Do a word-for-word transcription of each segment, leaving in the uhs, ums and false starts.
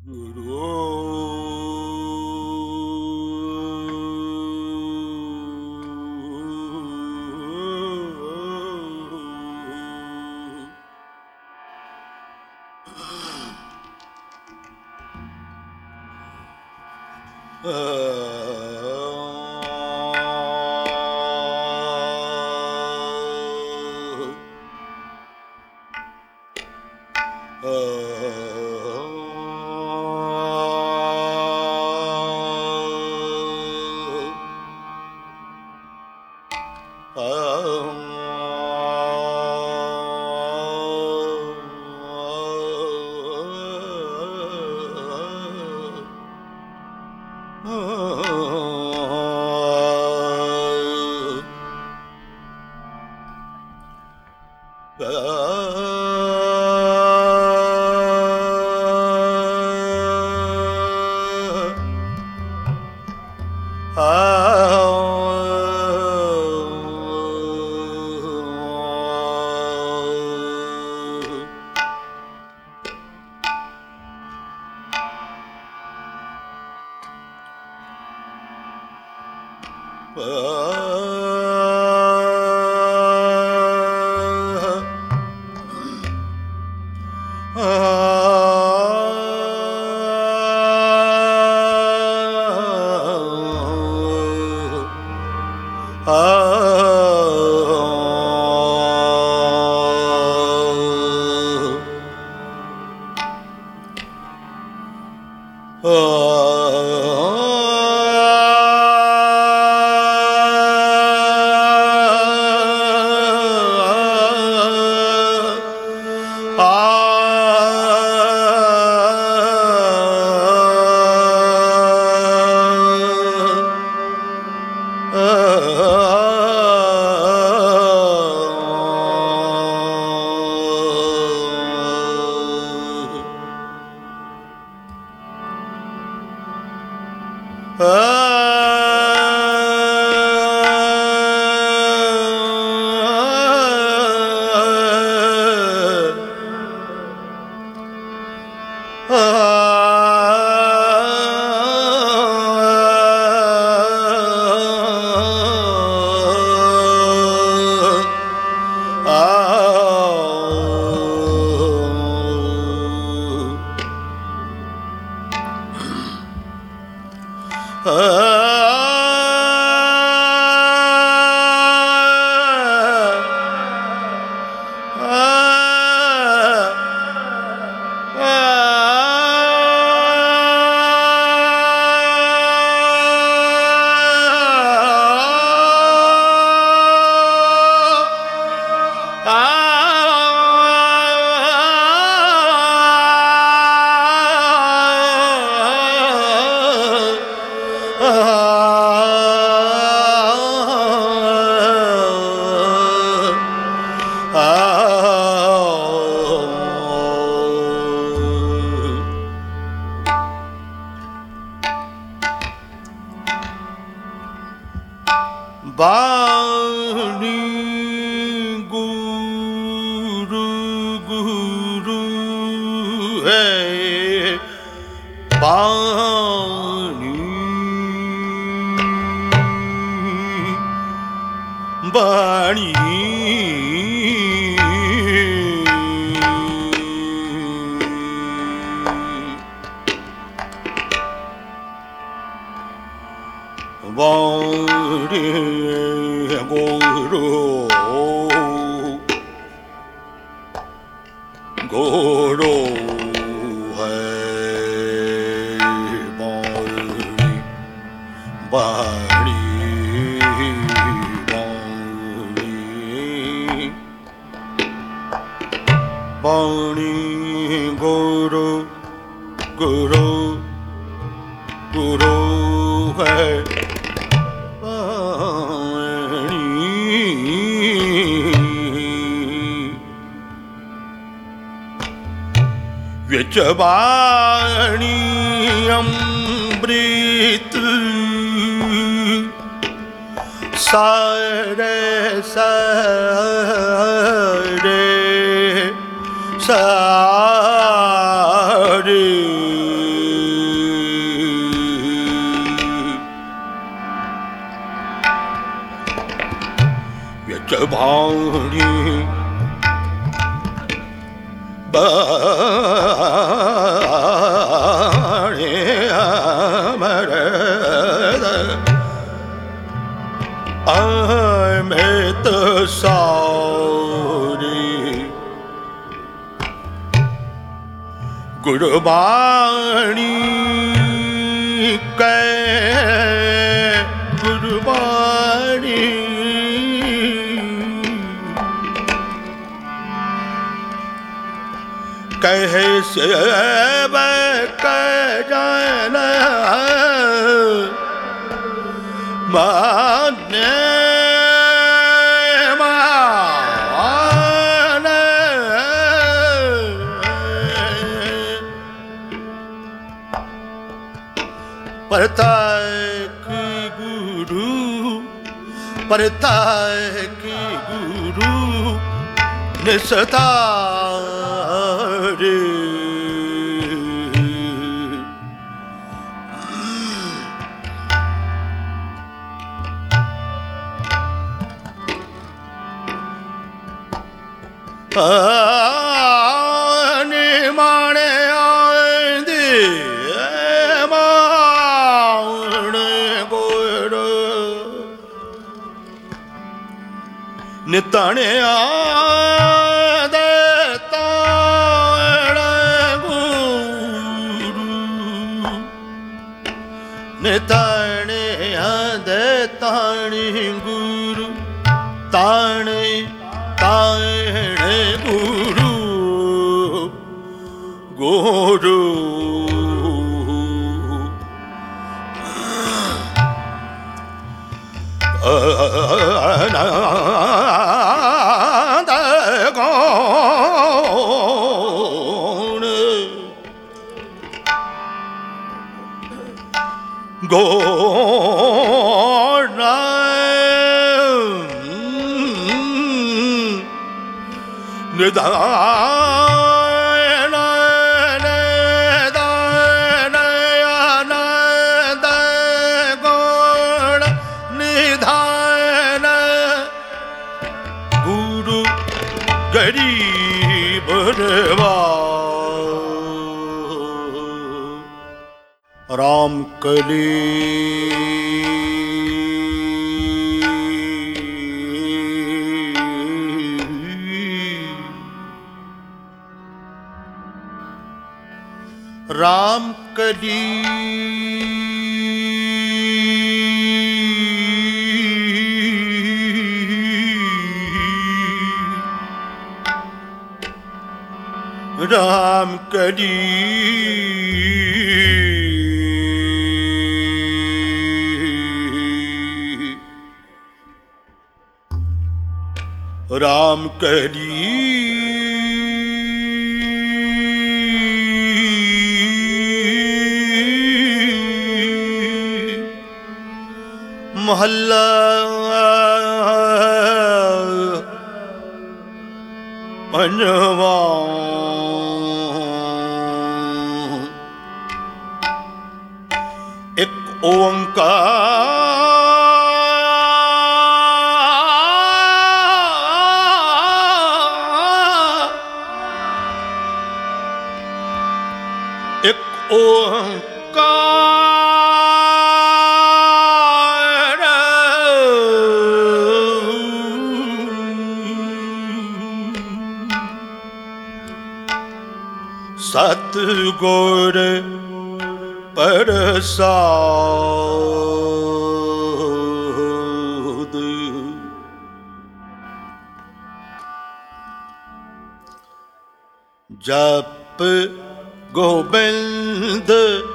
Jabani Amrit Sare Sare Sare ਬਾਣੀ ਬਾਣੀ ਅਮਰ ਅਮਿਤ ਸਾਰੀ ਗੁਰਬਾਣੀ ਕੈ ਗੁਰਬਾਣੀ ਕਹੇ ਸੇਵਕ ਜਨ ਮਾਨੇ ਮਾਨੇ ਪ੍ਰਤੱਖ ਗੁਰੂ ਪ੍ਰਤੱਖ ਗੁਰੂ ਨਿਸਤਾਰੇ ਆਨੇ ਮਾਣੇ ਆਂਦੇ ਮਾਣੇ ਗੋੜ ਨਿਤਾਣੇ ਆਂਦੇ ਤਾਣ ਗੁਰੂ ਨਿਤਾਣੇ ਆਂਦੇ ਤਾਣੀ ਗੁਰੂ ਤਾਣੇ ਤਾਣੇ ਗੁਰੂ ਗੁਰੂ ਆਨੰਦ ਗੌਣ ਗੌਣ ਨਿਦਾਨ ਨਿਦਾਨ ਆਨੰਦ ਗੁਣ ਨਿਧਾਨ ਗੁਰੂ ਗਰੀਬ ਨਿਵਾਜ ਰਾਮ ਕਲੀ ਰਾਮ ਕਲੀ ਰਾਮ ਕਲੀ ਰਾਮ ਕਲੀ ਮਹੱਲਾ ਪੰਜਵਾਂ ਇੱਕ ਓੰਕਾਰ ਇੱਕ ਓੰਕਾਰ ਸਤਿਗੁਰ ਪ੍ਰਸਾਦ ਜਪ ਗੋਬਿੰਦ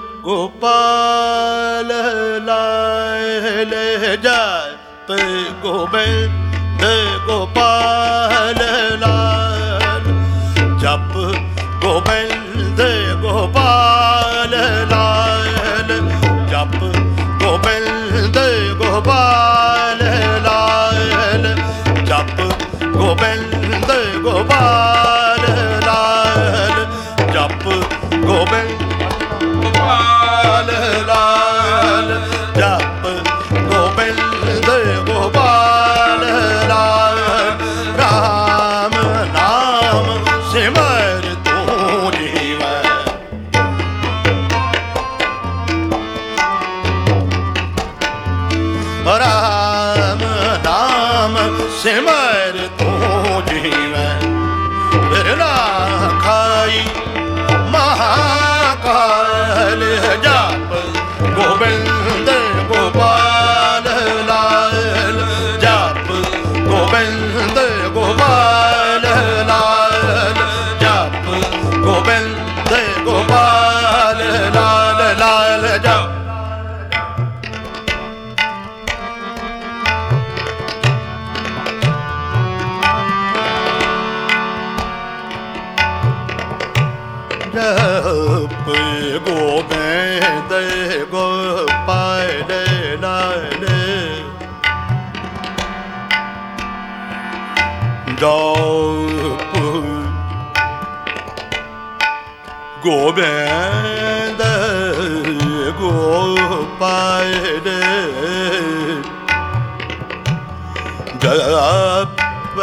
ਗੋਪਾਲ ਲਾਇਲ ਜਪ ਗੋਬਿੰਦ ਗੋਪਾਲ ਲਾਇਲ ਜਪ ਗੋਬਿੰਦ ਗੋਪਾਲ ਲਾਇਲ ਜਪ ਗੋਬਿੰਦ ਗੋਪਾਲ ਲਾਇਲ ਜਪ ਗੋਬਿੰਦ ਗੋਪਾਲ ਲਾਇਲ ਜਪ ਗੋਬਿੰਦ ਗੋਪਾਲ ਲਾਇਲ ਜਪ ਗੋਬਿੰਦ ਗੋਪਾਲ ਲਾਇਲ ਸਿਮਰ ਤੂੰ ਜੀਵੈ ਫਿਰ ਨਾ ਖਾਈ ਮਹਾਕਾਲ ਜਪ ਗੋਬਿੰਦ ਗੋਪਾਲ ਲਾਲ ਜਪ ਗੋਬਿੰਦ ਗੋਪਾਲ ਲਾਲ ਜਪ ਗੋਬਿੰਦ ਗੋਪਾਲ ਲਾਲ ਲਾਲ ਜਪ ਜਪ ਗੋਬਿੰਦ ਗੋਪਾਲ ਲਾਲ ਜਪ ਗੋਬਿੰਦ ਗੋਪਾਲ ਜਪ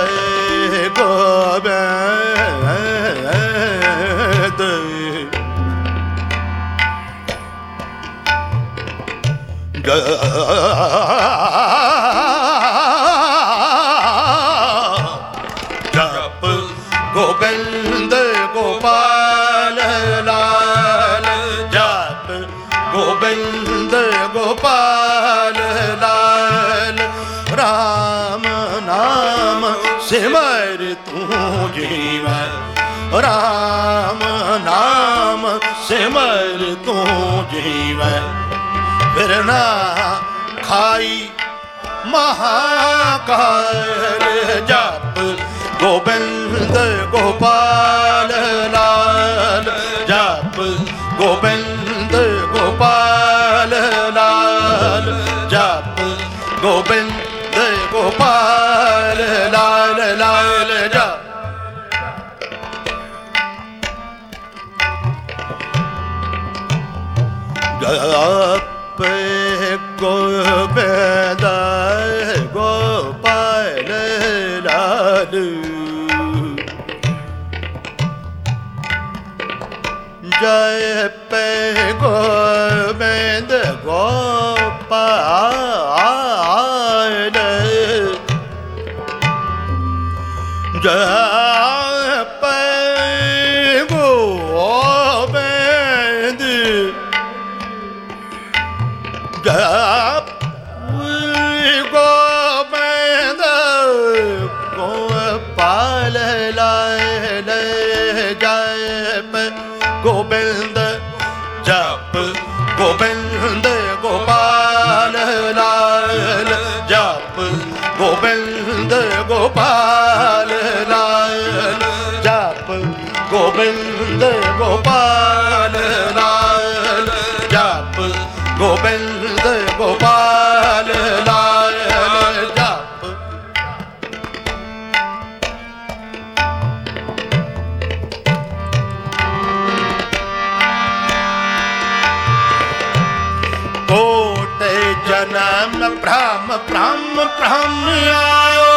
ਗੋਬਿੰਦ ਜਪ ਗੋਬਿੰਦ ਗੋਪਾਲ ਲਾਲ ਜਪ ਗੋਬਿੰਦ ਗੋਪਾਲ ਲਾਲ ਰਾਮ ਨਾਮ ਸਿਮਰ ਤੂੰ ਜੀਵੈ ਰਾਮ ਨਾਮ ਸਿਮਰ ਤੂੰ ਜੀਵੈ ਫਿਰ ਨਾ ਖਾਈ ਮਹਾਕਾਲ ਜਪ ਗੋਬਿੰਦ ਗੋਪਾਲ ਲਾਲ ਜਪ ਗੋਬਿੰਦ ਗੋਪਾਲ ਲਾਲ ਜਪ ਗੋਬਿੰਦ ਗੋਪਾਲ ਲਾਲ ਲਾਲ ਜਪ ਜਪ ਗੋਬਿੰਦ ਗੋਪਾਲ ਲਾਲ ਜਪ ਗੋਬਿੰਦ ਗੋਪਾਲ ਜਪ ਗੋਬਿੰਦ ਜਪ ਗੋਬਿੰਦ ਗੋਪਾਲ ਲਾਲ ਜਪ ਗੋਬਿੰਦ ਜਪ ਗੋਬਿੰਦ ਗੋਪਾਲ ਲਾਲ ਜਪ ਗੋਬਿੰਦ ਗੋਪਾਲ ਲਾਲ ਜਪ ਗੋਬਿੰਦ ਗੋਪਾਲ ਲਾਲ ਜਪ ਗੋਬਿੰਦ ਗੋਪਾਲ ਲਾਲ ਜਪ ਕੋਟਿ ਜਨਮ ਬ੍ਰਹਮ ਬ੍ਰਹਮ ਬ੍ਰਹਮ ਆਇਓ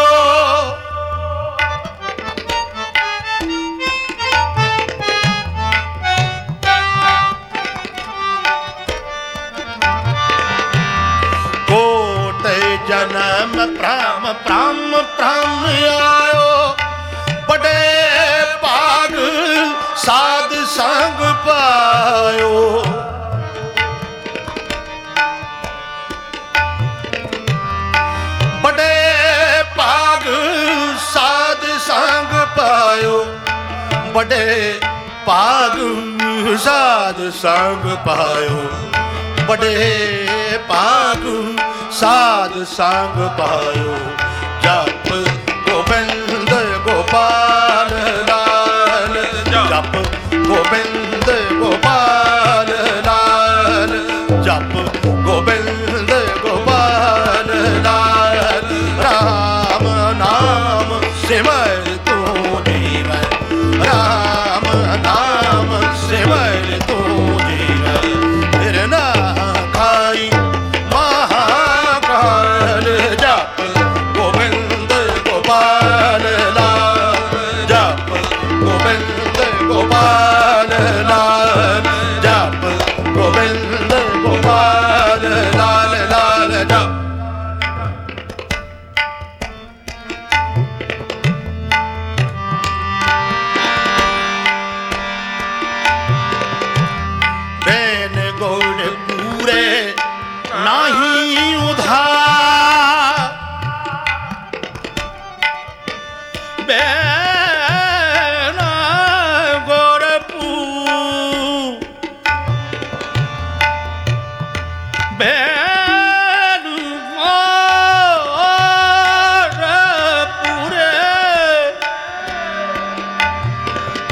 ਜਨਮ ਬ੍ਰਹਮ ਬ੍ਰਹਮ ਬ੍ਰਹਮ ਆਇਓ ਬੜੇ ਭਾਗ ਸਾਧ ਸੰਗ ਪਾਇਓ ਬੜੇ ਭਾਗ ਸਾਧ ਸੰਗ ਪਾਇਓ ਬੜੇ ਭਾਗ ਸਾਧ ਸੰਗ ਪਾਇਓ ਬੜੇ ਭਾਗ ਸਾਧ ਸੰਗ ਪਾਇਓ ਜਪ ਗੋਬਿੰਦ ਗੋਪਾਲ ਲਾਲ ਜਪ ਗੋਬਿੰਦ ਗੋਪਾਲ ਲਾਲ ਜਪ ਗੋਬਿੰਦ ਗੋਪਾਲ ਲਾਲ ਰਾਮ ਨਾਮ ਸਿਮਰ ਤੂੰ ਜੀਵੈ ਰਾਮ ਨਾਮ ਸਿਮਰ ਤੂੰ ਜੀਵੈ ਫਿਰ ਨਾ ਖਾਈ ਜਪ ਗੋਬਿੰਦ ਗੋਪਾਲ ਲਾਲ ਜਪ ਗੋਬਿੰਦ ਗੋਪਾਲ ਲਾਲ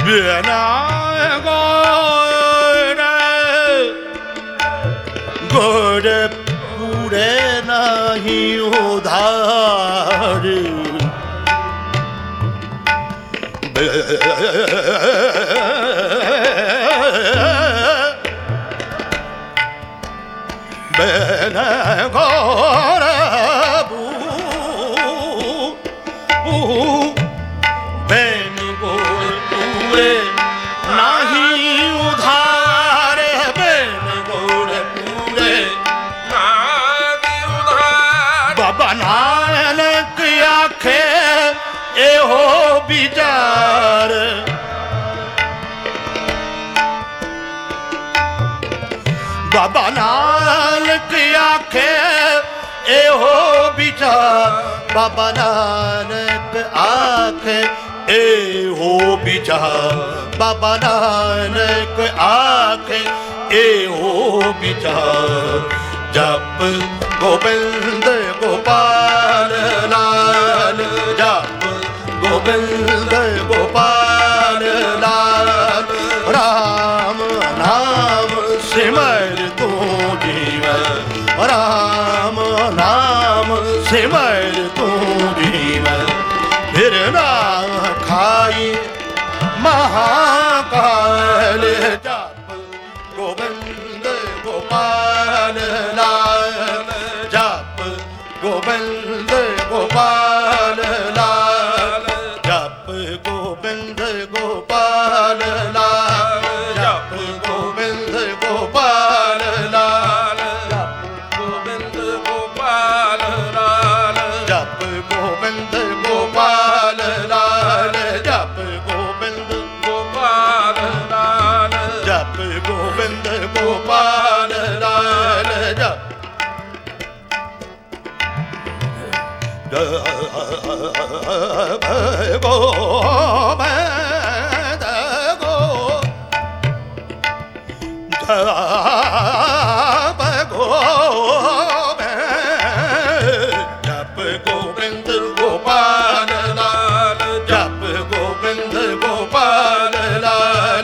ਬਿਨਾ ਗੋੜ ਗੋੜ ਪੂਰੇ ਨਹੀਂ ਉਧਾਰ ਬਿਨਾ ਗੋੜ ਬੈਨ ਗੋੜ ਪੂਰੇ ਨਹੀਂ ਉਧਾਰ ਬੈਨ ਗੋੜ ਪੂਰੇ ਨਹੀਂ ਉਧਾਰ ਬਾਬਾ ਨਾਨਕ ਆਖੇ ਇਹੋ ਵਿਚਾਰ ਬਾਬਾ ਨਾਨਕ ਆਖੇ ਇਹੋ ਵਿਚਾਰ ਬਾਬਾ ਨਾਨਕ ਆਖੇ ਇਹੋ ਵਿਚਾਰ ਬਾਬਾ ਨਾਨਕ ਆਖੇ ਇਹੋ ਵਿਚਾਰ ਜਪ ਗੋਬਿੰਦ ਗੋਪਾਲ ਲਾਲ ਜਪ ਗੋਬਿੰਦ ਗੋਪਾਲ ਲਾਲ ਰਾਮ ਨਾਮ ਸਿਮਰ ਤੂੰ ਜੀਵਨ ਰਾਮ ਨਾਮ ਸਿਮਰ ਤੂੰ ਜੀਵਨ ਫਿਰ ਨਾ ਖਾਈ ਮਹਾਕਾਲ ਜਪ ਗੋਬਿੰਦ ਗੋਪਾਲ ਲਾਲ ਜਪ ਗੋਬਿੰਦ ਗੋਪਾਲ ਲਾਲ ਜਪ ਗੋਬਿੰਦ ਗੋਪਾਲ ਲਾਲ ਜਪ ਗੋਬਿੰਦ ਗੋਪਾਲ ਲਾਲ ਜਪ ਗੋਬਿੰਦ ਗੋਪਾਲ ਲਾਲ ਜਪ ਗੋਬਿੰਦ ਗੋਪਾਲ ਲਾਲ ਜਪ ਗੋਬਿੰਦ ਗੋਪਾਲ ਲਾਲ ਜਪ ਗੋਬਿੰਦ ਗੋਪਾਲ ਲਾਲ ਜਪ ਗੋਬਿੰਦ ਗੋ ਜਪ ਗੋਬਿੰਦ ਜਪ ਗੋਬਿੰਦ ਗੋਪਾਲ ਲਾਲ ਜਪ ਗੋਬਿੰਦ ਗੋਪਾਲ ਲਾਲ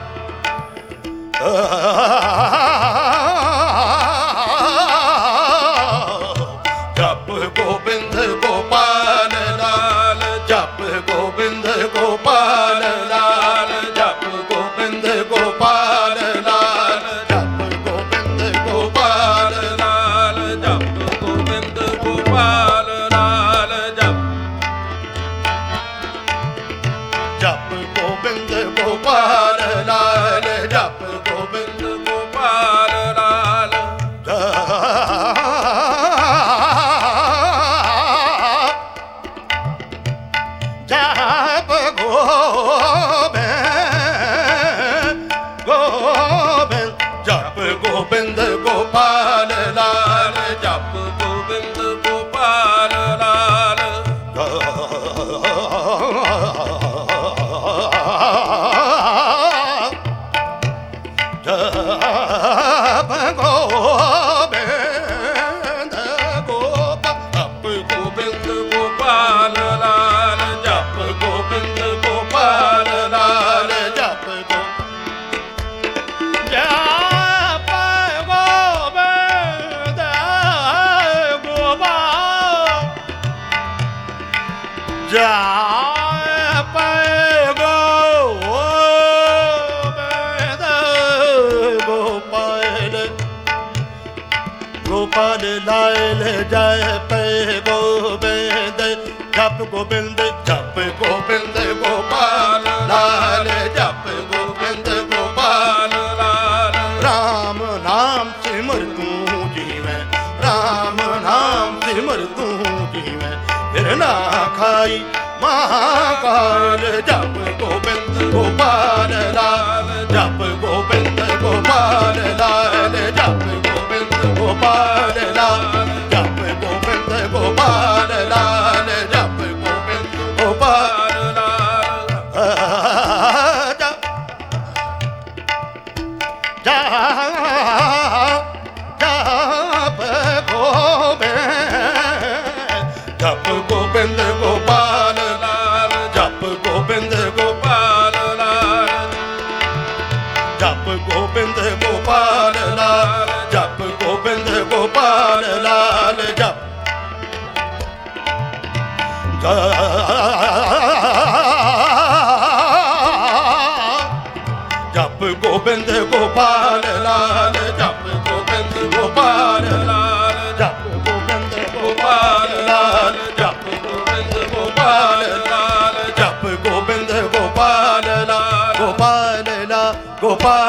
ਜਪ ਗੋਬਿੰਦ ਗੋਪਾਲ ਲਾਲ ਜਪ ਗੋਬਿੰਦ ਗੋਪਾਲ ਲਾਲ ਜਪ ਗੋਬਿੰਦ ਗੋਪਾਲ ਲਾਲ ਜਪ ਗੋਬਿੰਦ ਗੋਪਾਲ ਲਾਲ ਜਪ ਗੋਬਿੰਦ ਗੋਪਾਲ ਲਾਲ ਜਪ ਜਪ ਗੋਬਿੰਦ ਗੋਪਾਲ ਲਾਲ ਜਪ ਗੋਬਿੰਦ ਗੋਪਾਲ ਲਾਲ ਜਪ ਗੋਬਿੰਦ ਗੋਬਿੰਦ ਜਪ ਗੋਬਿੰਦ ਗੋਪਾਲ ਲਾਲ ਜਪ ਗੋਬਿੰਦ ਗੋਪਾਲ ਲਾਲ ਜਪ ਗੋਬਿੰਦ ਗੋਪਾਲ ਜਪ ਗੋਬਿੰਦ ਗੋਪਾਲ ਲਾਲ ਜਪ ਗੋਬਿੰਦ ਗੋਪਾਲ ਲਾਲ ਜਪ ਗੋ ਜਪ ਗੋਬਿੰਦ ਗੋਪਾਲ ਜਪ ਗੋਬਿੰਦ ਗੋਪਾਲ ਗੋਪਾਲ ਲਾਲ ਜਪ ਗੋਬਿੰਦ ਜਪ ਗੋਬਿੰਦ ਜਪ ਗੋਬਿੰਦ ਗੋਪਾਲ ਲਾਲ ਜਪ ਗੋਬਿੰਦ ਗੋਪਾਲ ਲਾਲ ਰਾਮ ਨਾਮ ਸਿਮਰ ਤੂੰ ਜੀਵੈ ਰਾਮ ਨਾਮ ਸਿਮਰ ਤੂੰ ਜੀਵੈ ਫਿਰ ਨਾ ਖਾਈ ਮਹਾਕਾਲ ਜਪ ਗੋਬਿੰਦ ਗੋਪਾਲ ਲਾਲ ਜਪ ਗੋਬਿੰਦ ਗੋਪਾਲ ਲਾਲ ਜਪ ਗੋਬਿੰਦ ਗੋਪਾਲ ਲਾਲ ਜਪ ਗੋਬਿੰਦ ਗੋਪਾਲ ਲਾਲ ਜਪ ਗੋਬਿੰਦ ਗੋਪਾਲ ਲਾਲ ਜਪ ਜਪ ਗੋਬਿੰਦ ਜਪ ਗੋਬਿੰਦ ਗੋਪਾਲ ਲਾਲ ਜਪ ਗੋਬਿੰਦ ਗੋਪਾਲ ਲਾਲ ਗੋਬਿੰਦ ਗੋਪਾਲ ਲਾਲ ਜਪ ਗੋਬਿੰਦ ਗੋਪਾਲ ਲਾਲ ਜਪ ਗੋਬਿੰਦ ਗੋਪਾਲ ਲਾਲ ਜਪ ਗੋਬਿੰਦ ਗੋਪਾਲ ਲਾਲ ਜਪ ਗੋਬਿੰਦ ਗੋਪਾਲ ਲਾਲ ਗੋਪਾਲ ਲਾ ਗੋਪਾਲ